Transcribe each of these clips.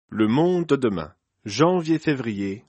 Le monde de demain, janvier-février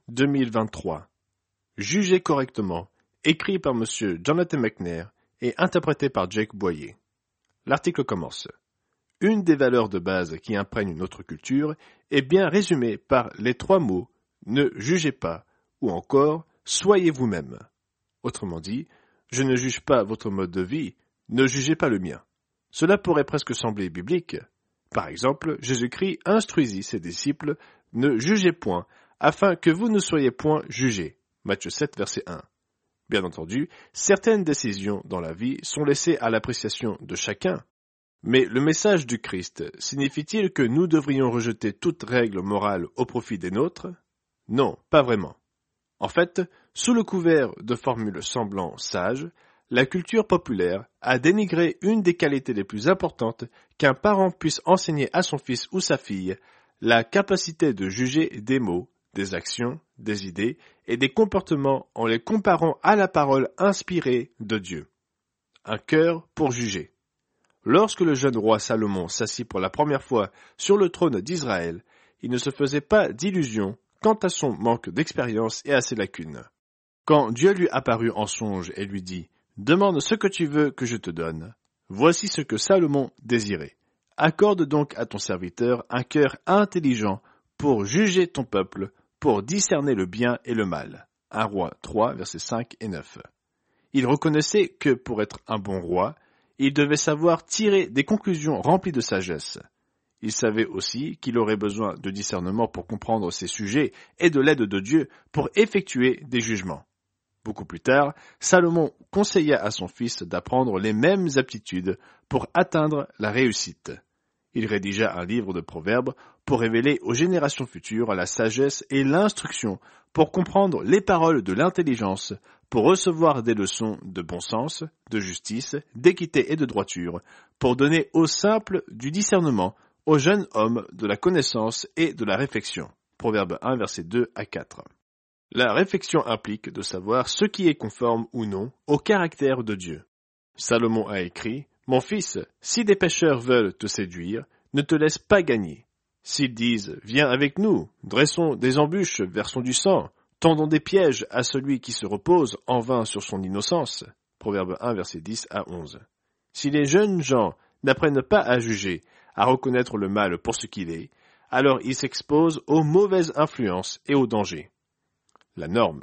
2023. Jugé correctement, écrit par M. Jonathan McNair et interprété par Jake Boyer. L'article commence. Une des valeurs de base qui imprègne notre culture est bien résumée par les trois mots « ne jugez pas » ou encore « soyez vous-même ». Autrement dit, je ne juge pas votre mode de vie, ne jugez pas le mien. Cela pourrait presque sembler biblique. Par exemple, Jésus-Christ instruisit ses disciples « Ne jugez point, afin que vous ne soyez point jugés » Matthieu 7, verset 1. Bien entendu, certaines décisions dans la vie sont laissées à l'appréciation de chacun. Mais le message du Christ signifie-t-il que nous devrions rejeter toute règle morale au profit des nôtres? Non, pas vraiment. En fait, sous le couvert de formules semblant sages, la culture populaire a dénigré une des qualités les plus importantes qu'un parent puisse enseigner à son fils ou sa fille, la capacité de juger des mots, des actions, des idées et des comportements en les comparant à la parole inspirée de Dieu. Un cœur pour juger. Lorsque le jeune roi Salomon s'assit pour la première fois sur le trône d'Israël, il ne se faisait pas d'illusions quant à son manque d'expérience et à ses lacunes. Quand Dieu lui apparut en songe et lui dit « Demande ce que tu veux que je te donne », voici ce que Salomon désirait. Accorde donc à ton serviteur un cœur intelligent pour juger ton peuple, pour discerner le bien et le mal. 1 Roi 3, versets 5 et 9. Il reconnaissait que pour être un bon roi, il devait savoir tirer des conclusions remplies de sagesse. Il savait aussi qu'il aurait besoin de discernement pour comprendre ses sujets et de l'aide de Dieu pour effectuer des jugements. Beaucoup plus tard, Salomon conseilla à son fils d'apprendre les mêmes aptitudes pour atteindre la réussite. Il rédigea un livre de proverbes pour révéler aux générations futures la sagesse et l'instruction pour comprendre les paroles de l'intelligence, pour recevoir des leçons de bon sens, de justice, d'équité et de droiture, pour donner aux simples du discernement, aux jeunes hommes de la connaissance et de la réflexion. Proverbe 1, versets 2 à 4. La réflexion implique de savoir ce qui est conforme ou non au caractère de Dieu. Salomon a écrit « Mon fils, si des pécheurs veulent te séduire, ne te laisse pas gagner. S'ils disent « Viens avec nous, dressons des embûches, versons du sang, tendons des pièges à celui qui se repose en vain sur son innocence. » Proverbe 1, versets 10 à 11. Si les jeunes gens n'apprennent pas à juger, à reconnaître le mal pour ce qu'il est, alors ils s'exposent aux mauvaises influences et aux dangers. La norme.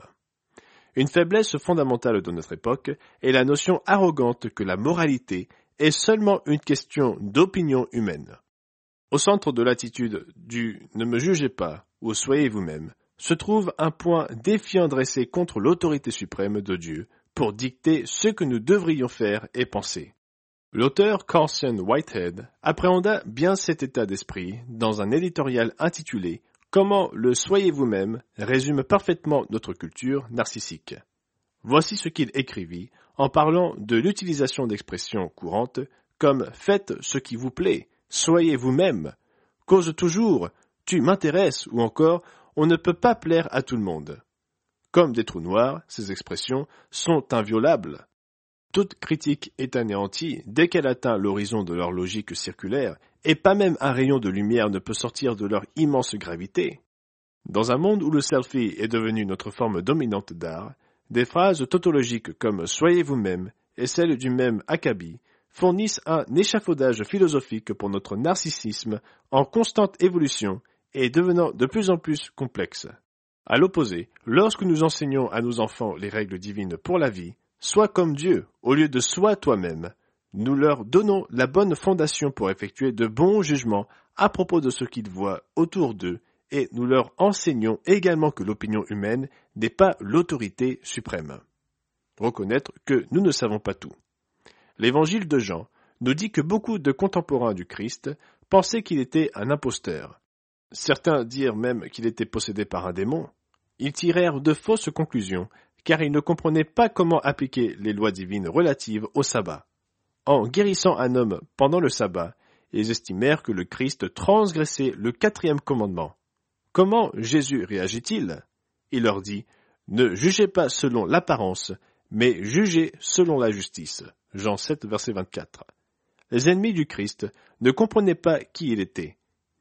Une faiblesse fondamentale de notre époque est la notion arrogante que la moralité est seulement une question d'opinion humaine. Au centre de l'attitude du « ne me jugez pas » ou « soyez vous-même » se trouve un point défiant dressé contre l'autorité suprême de Dieu pour dicter ce que nous devrions faire et penser. L'auteur Carson Whitehead appréhenda bien cet état d'esprit dans un éditorial intitulé « Comment le soyez vous-même » résume parfaitement notre culture narcissique. Voici ce qu'il écrivit en parlant de l'utilisation d'expressions courantes comme « faites ce qui vous plaît »,« soyez vous-même »,« cause toujours »,« tu m'intéresses » ou encore « on ne peut pas plaire à tout le monde ». Comme des trous noirs, ces expressions sont inviolables. Toute critique est anéantie dès qu'elle atteint l'horizon de leur logique circulaire, et pas même un rayon de lumière ne peut sortir de leur immense gravité. Dans un monde où le selfie est devenu notre forme dominante d'art, des phrases tautologiques comme « soyez vous-même » et celles du même acabit fournissent un échafaudage philosophique pour notre narcissisme en constante évolution et devenant de plus en plus complexe. À l'opposé, lorsque nous enseignons à nos enfants les règles divines pour la vie, sois comme Dieu, au lieu de sois toi-même, nous leur donnons la bonne fondation pour effectuer de bons jugements à propos de ce qu'ils voient autour d'eux et nous leur enseignons également que l'opinion humaine n'est pas l'autorité suprême. Reconnaître que nous ne savons pas tout. L'évangile de Jean nous dit que beaucoup de contemporains du Christ pensaient qu'il était un imposteur. Certains dirent même qu'il était possédé par un démon. Ils tirèrent de fausses conclusions car ils ne comprenaient pas comment appliquer les lois divines relatives au sabbat. En guérissant un homme pendant le sabbat, ils estimèrent que le Christ transgressait le 4e commandement. Comment Jésus réagit-il? Il leur dit « Ne jugez pas selon l'apparence, mais jugez selon la justice. » Jean 7, verset 24. Les ennemis du Christ ne comprenaient pas qui il était,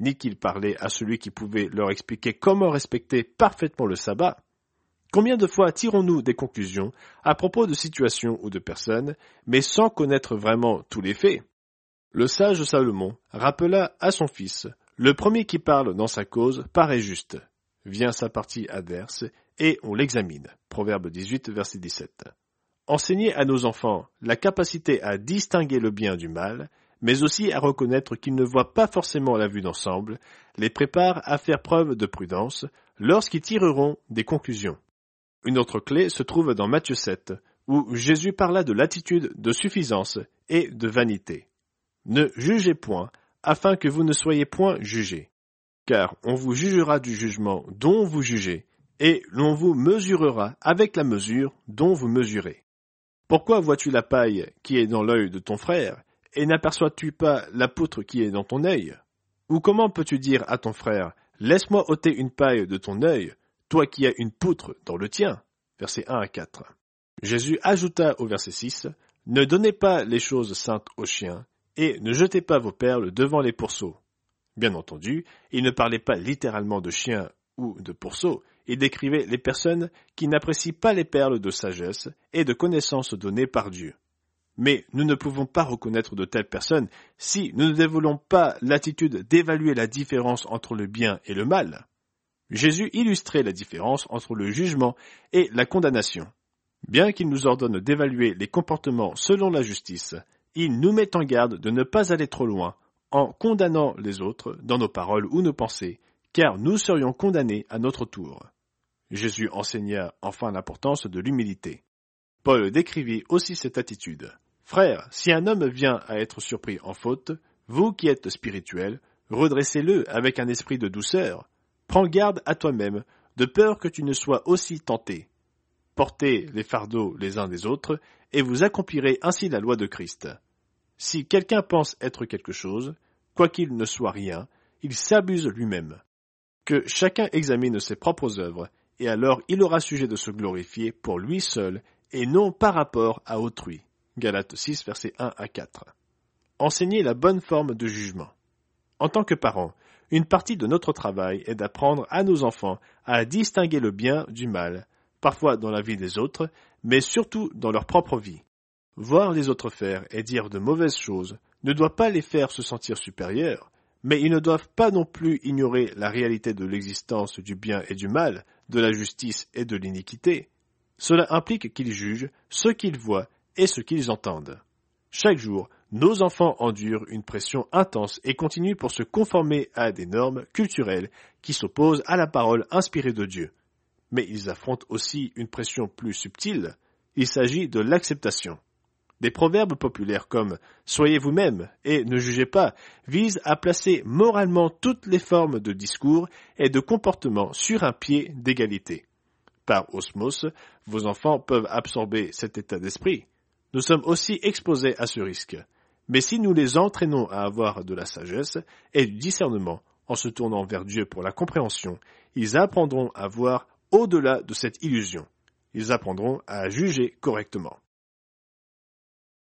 ni qu'il parlait à celui qui pouvait leur expliquer comment respecter parfaitement le sabbat. Combien de fois tirons-nous des conclusions à propos de situations ou de personnes, mais sans connaître vraiment tous les faits? Le sage Salomon rappela à son fils, le premier qui parle dans sa cause paraît juste. Vient sa partie adverse, et on l'examine. Proverbe 18, verset 17. Enseigner à nos enfants la capacité à distinguer le bien du mal, mais aussi à reconnaître qu'ils ne voient pas forcément la vue d'ensemble, les prépare à faire preuve de prudence lorsqu'ils tireront des conclusions. Une autre clé se trouve dans Matthieu 7, où Jésus parla de l'attitude de suffisance et de vanité. Ne jugez point, afin que vous ne soyez point jugés. Car on vous jugera du jugement dont vous jugez, et l'on vous mesurera avec la mesure dont vous mesurez. Pourquoi vois-tu la paille qui est dans l'œil de ton frère, et n'aperçois-tu pas la poutre qui est dans ton œil? Ou comment peux-tu dire à ton frère, laisse-moi ôter une paille de ton œil, toi qui as une poutre dans le tien? Versets 1 à 4. Jésus ajouta au verset 6, ne donnez pas les choses saintes aux chiens, et ne jetez pas vos perles devant les pourceaux. Bien entendu, il ne parlait pas littéralement de chiens ou de pourceaux, il décrivait les personnes qui n'apprécient pas les perles de sagesse et de connaissances données par Dieu. Mais nous ne pouvons pas reconnaître de telles personnes si nous ne développons pas l'attitude d'évaluer la différence entre le bien et le mal. Jésus illustrait la différence entre le jugement et la condamnation. Bien qu'il nous ordonne d'évaluer les comportements selon la justice, il nous met en garde de ne pas aller trop loin en condamnant les autres dans nos paroles ou nos pensées, car nous serions condamnés à notre tour. Jésus enseigna enfin l'importance de l'humilité. Paul décrivit aussi cette attitude. « Frères, si un homme vient à être surpris en faute, vous qui êtes spirituels, redressez-le avec un esprit de douceur. Prends garde à toi-même, de peur que tu ne sois aussi tenté. Portez les fardeaux les uns des autres, et vous accomplirez ainsi la loi de Christ. Si quelqu'un pense être quelque chose, quoiqu'il ne soit rien, il s'abuse lui-même. Que chacun examine ses propres œuvres, et alors il aura sujet de se glorifier pour lui seul, et non par rapport à autrui. » Galates 6, versets 1 à 4. Enseigner la bonne forme de jugement. En tant que parents, une partie de notre travail est d'apprendre à nos enfants à distinguer le bien du mal, parfois dans la vie des autres, mais surtout dans leur propre vie. Voir les autres faire et dire de mauvaises choses ne doit pas les faire se sentir supérieurs, mais ils ne doivent pas non plus ignorer la réalité de l'existence du bien et du mal, de la justice et de l'iniquité. Cela implique qu'ils jugent ce qu'ils voient et ce qu'ils entendent. Chaque jour, nos enfants endurent une pression intense et continuent pour se conformer à des normes culturelles qui s'opposent à la parole inspirée de Dieu. Mais ils affrontent aussi une pression plus subtile. Il s'agit de l'acceptation. Des proverbes populaires comme « Soyez vous-même et ne jugez pas » visent à placer moralement toutes les formes de discours et de comportement sur un pied d'égalité. Par osmose, vos enfants peuvent absorber cet état d'esprit. Nous sommes aussi exposés à ce risque. Mais si nous les entraînons à avoir de la sagesse et du discernement en se tournant vers Dieu pour la compréhension, ils apprendront à voir au-delà de cette illusion. Ils apprendront à juger correctement.